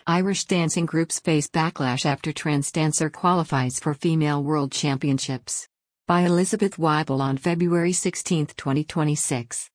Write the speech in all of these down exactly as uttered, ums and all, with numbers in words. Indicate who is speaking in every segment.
Speaker 1: Irish dancing groups face backlash after trans dancer qualifies for female world championships. By Elizabeth Weibel on February sixteenth, twenty twenty-six.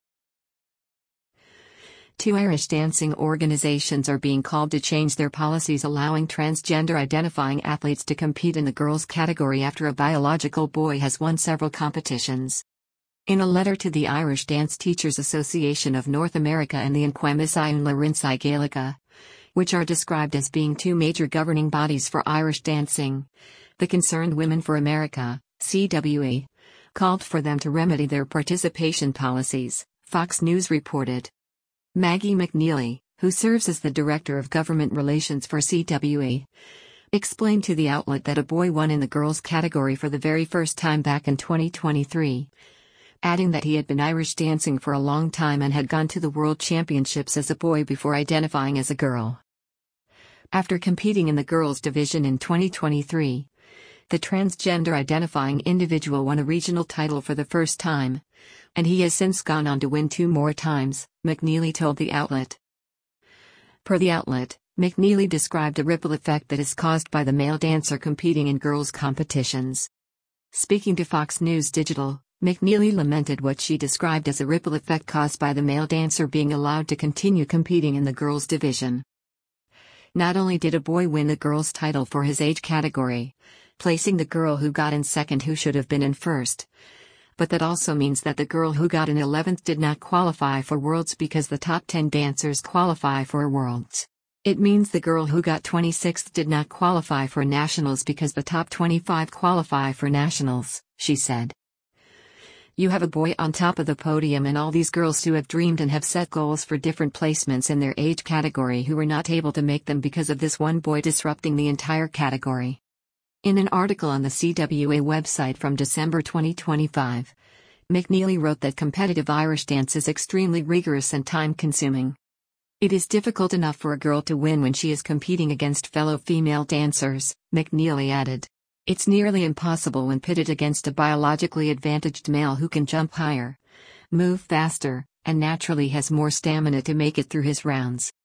Speaker 1: Two Irish dancing organizations are being called to change their policies allowing transgender-identifying athletes to compete in the girls' category after a biological boy has won several competitions. In a letter to the Irish Dance Teachers Association of North America and the Inquemiscion Larinsi Gaelica, which are described as being two major governing bodies for Irish dancing, the Concerned Women for America, C W A, called for them to remedy their participation policies, Fox News reported. Maggie McNeely, who serves as the Director of Government Relations for C W A, explained to the outlet that a boy won in the girls' category for the very first time back in twenty twenty-three, adding that he had been Irish dancing for a long time and had gone to the World Championships as a boy before identifying as a girl. After competing in the girls' division in twenty twenty-three, the transgender-identifying individual won a regional title for the first time, and he has since gone on to win two more times, McNeely told the outlet. Per the outlet, McNeely described a ripple effect that is caused by the male dancer competing in girls' competitions. Speaking to Fox News Digital, McNeely lamented what she described as a ripple effect caused by the male dancer being allowed to continue competing in the girls' division. Not only did a boy win the girls' title for his age category, placing the girl who got in second who should have been in first, but that also means that the girl who got in eleventh did not qualify for Worlds because the top ten dancers qualify for Worlds. It means the girl who got twenty-sixth did not qualify for Nationals because the top twenty-five qualify for Nationals, she said. You have a boy on top of the podium and all these girls who have dreamed and have set goals for different placements in their age category who were not able to make them because of this one boy disrupting the entire category. In an article on the C W A website from December twenty twenty-five, McNeely wrote that competitive Irish dance is extremely rigorous and time-consuming. It is difficult enough for a girl to win when she is competing against fellow female dancers, McNeely added. It's nearly impossible when pitted against a biologically advantaged male who can jump higher, move faster, and naturally has more stamina to make it through his rounds.